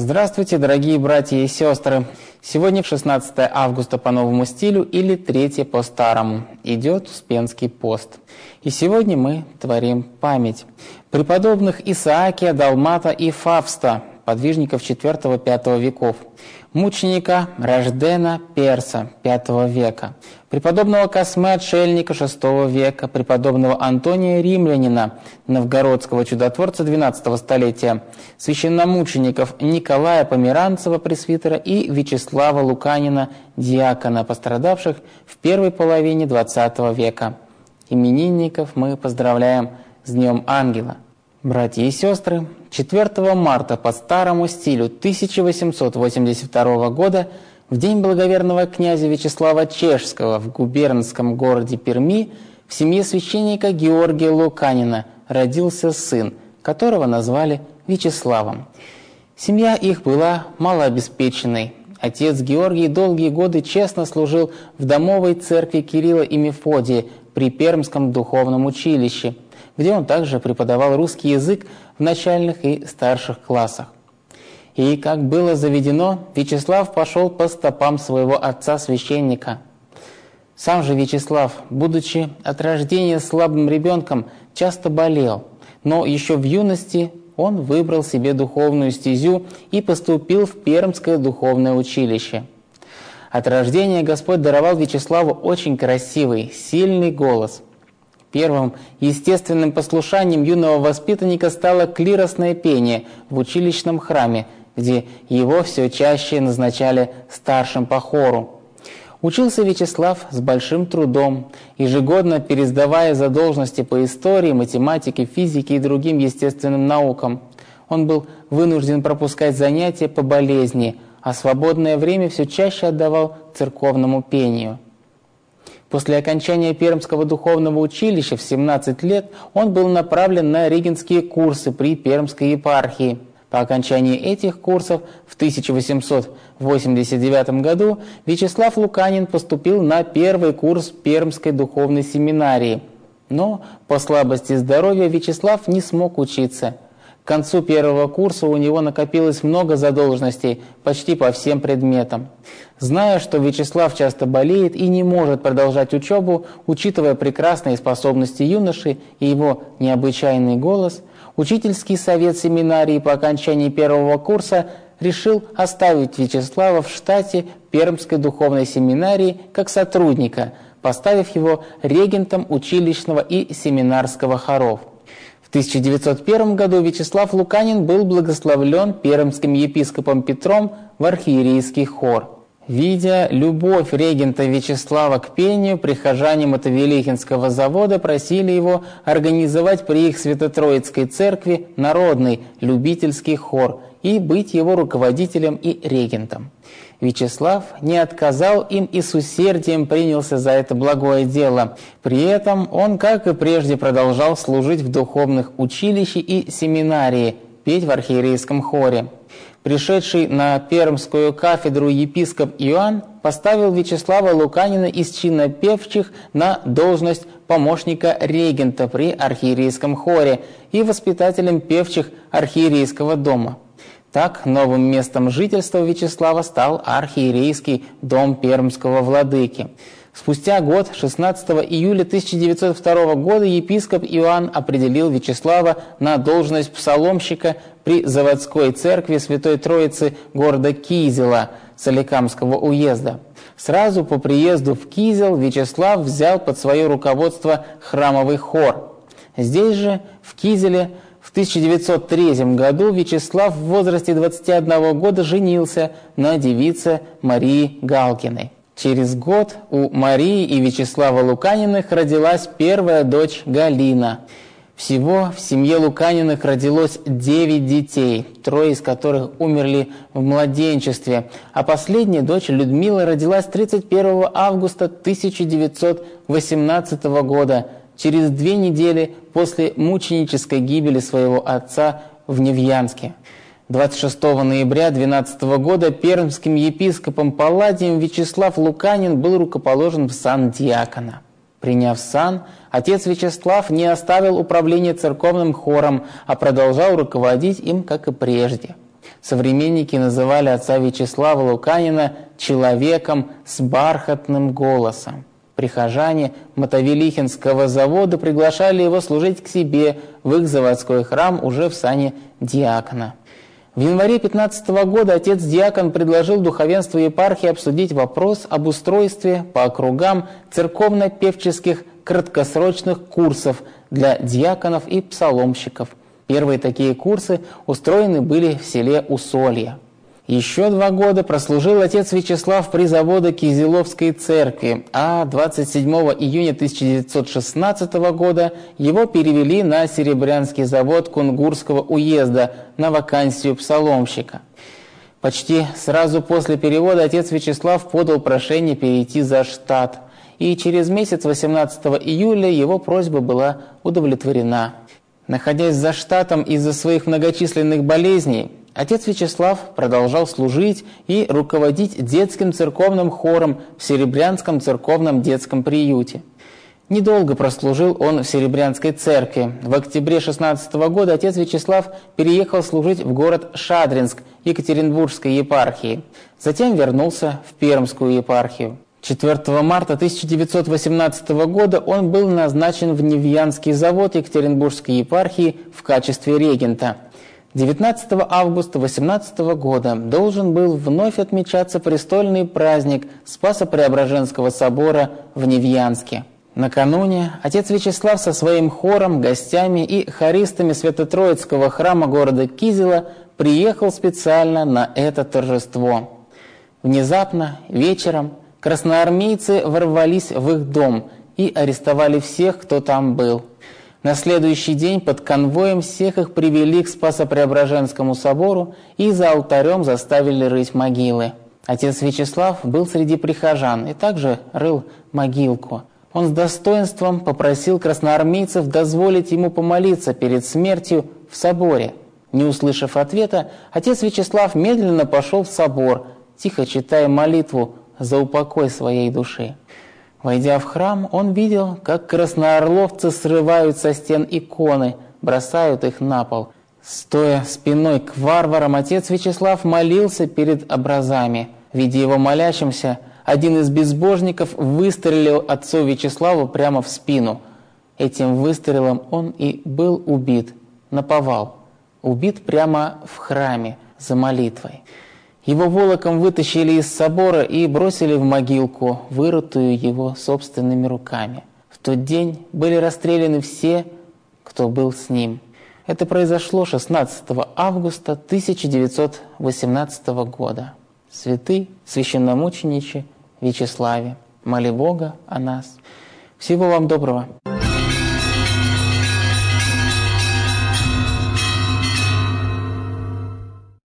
Здравствуйте, дорогие братья и сестры! Сегодня 16 августа по новому стилю или 3 по старому. Идет Успенский пост. И сегодня мы творим память преподобных Исаакия, Далмата и Фавста, подвижников IV-V веков, мученика Рождена Перса V века, преподобного Космы Отшельника VI века, преподобного Антония Римлянина, новгородского чудотворца XII столетия, священномучеников Николая Померанцева, пресвитера, и Вячеслава Луканина, диакона, пострадавших в первой половине XX века. Именинников мы поздравляем с Днем Ангела. Братья и сестры, 4 марта по старому стилю 1882 года, в день благоверного князя Вячеслава Чешского в губернском городе Перми, в семье священника Георгия Луканина родился сын, которого назвали Вячеславом. Семья их была малообеспеченной. Отец Георгий долгие годы честно служил в домовой церкви Кирилла и Мефодия при Пермском духовном училище, где он также преподавал русский язык в начальных и старших классах. И, как было заведено, Вячеслав пошел по стопам своего отца-священника. Сам же Вячеслав, будучи от рождения слабым ребенком, часто болел, но еще в юности он выбрал себе духовную стезю и поступил в Пермское духовное училище. От рождения Господь даровал Вячеславу очень красивый, сильный голос. Первым естественным послушанием юного воспитанника стало клиросное пение в училищном храме, где его все чаще назначали старшим по хору. Учился Вячеслав с большим трудом, ежегодно пересдавая задолженности по истории, математике, физике и другим естественным наукам. Он был вынужден пропускать занятия по болезни, а свободное время все чаще отдавал церковному пению. После окончания Пермского духовного училища в 17 лет он был направлен на регентские курсы при Пермской епархии. По окончании этих курсов в 1889 году Вячеслав Луканин поступил на первый курс Пермской духовной семинарии. Но по слабости здоровья Вячеслав не смог учиться. К концу первого курса у него накопилось много задолженностей почти по всем предметам. Зная, что Вячеслав часто болеет и не может продолжать учебу, учитывая прекрасные способности юноши и его необычайный голос, учительский совет семинарии по окончании первого курса решил оставить Вячеслава в штате Пермской духовной семинарии как сотрудника, поставив его регентом училищного и семинарского хоров. В 1901 году Вячеслав Луканин был благословлен пермским епископом Петром в архиерейский хор. Видя любовь регента Вячеслава к пению, прихожане Мотовилихинского завода просили его организовать при их Свято-Троицкой церкви народный любительский хор и быть его руководителем и регентом. Вячеслав не отказал им и с усердием принялся за это благое дело. При этом он, как и прежде, продолжал служить в духовных училищах и семинарии, петь в архиерейском хоре. Пришедший на пермскую кафедру епископ Иоанн поставил Вячеслава Луканина из чина певчих на должность помощника регента при архиерейском хоре и воспитателем певчих архиерейского дома. Так, новым местом жительства Вячеслава стал архиерейский дом пермского владыки. Спустя год, 16 июля 1902 года, епископ Иоанн определил Вячеслава на должность псаломщика при заводской церкви Святой Троицы города Кизела Соликамского уезда. Сразу по приезду в Кизел Вячеслав взял под свое руководство храмовый хор. Здесь же, в Кизеле, в 1903 году Вячеслав в возрасте 21 года женился на девице Марии Галкиной. Через год у Марии и Вячеслава Луканиных родилась первая дочь Галина. Всего в семье Луканиных родилось 9 детей, 3 из которых умерли в младенчестве, а последняя дочь Людмила родилась 31 августа 1918 года, через 2 недели после мученической гибели своего отца в Невьянске. 26 ноября 12 года пермским епископом Палладием Вячеслав Луканин был рукоположен в сан диакона. Приняв сан, отец Вячеслав не оставил управление церковным хором, а продолжал руководить им, как и прежде. Современники называли отца Вячеслава Луканина человеком с бархатным голосом. Прихожане Мотовилихинского завода приглашали его служить к себе в их заводской храм уже в сане диакона. В январе 15 года отец-диакон предложил духовенству епархии обсудить вопрос об устройстве по округам церковно-певческих краткосрочных курсов для диаконов и псаломщиков. Первые такие курсы устроены были в селе Усолье. Еще 2 года прослужил отец Вячеслав при заводе Кизиловской церкви, а 27 июня 1916 года его перевели на Серебрянский завод Кунгурского уезда на вакансию псаломщика. Почти сразу после перевода отец Вячеслав подал прошение перейти за штат, и через месяц, 18 июля, его просьба была удовлетворена. Находясь за штатом из-за своих многочисленных болезней, отец Вячеслав продолжал служить и руководить детским церковным хором в Серебрянском церковном детском приюте. Недолго прослужил он в Серебрянской церкви. В октябре 16 года отец Вячеслав переехал служить в город Шадринск Екатеринбургской епархии. Затем вернулся в Пермскую епархию. 4 марта 1918 года он был назначен в Невьянский завод Екатеринбургской епархии в качестве регента. 19 августа 18 года должен был вновь отмечаться престольный праздник Спасо-Преображенского собора в Невьянске. Накануне отец Вячеслав со своим хором, гостями и хористами Свято-Троицкого храма города Кизела приехал специально на это торжество. Внезапно, вечером, красноармейцы ворвались в их дом и арестовали всех, кто там был. На следующий день под конвоем всех их привели к Спасо-Преображенскому собору и за алтарем заставили рыть могилы. Отец Вячеслав был среди прихожан и также рыл могилку. Он с достоинством попросил красноармейцев дозволить ему помолиться перед смертью в соборе. Не услышав ответа, отец Вячеслав медленно пошел в собор, тихо читая молитву за упокой своей души. Войдя в храм, он видел, как красноорловцы срывают со стен иконы, бросают их на пол. Стоя спиной к варварам, отец Вячеслав молился перед образами. Видя его молящимся, один из безбожников выстрелил отцу Вячеславу прямо в спину. Этим выстрелом он и был убит наповал. Убит прямо в храме за молитвой. Его волоком вытащили из собора и бросили в могилку, вырытую его собственными руками. В тот день были расстреляны все, кто был с ним. Это произошло 16 августа 1918 года. Святый священномучениче Вячеславе, моли Бога о нас. Всего вам доброго.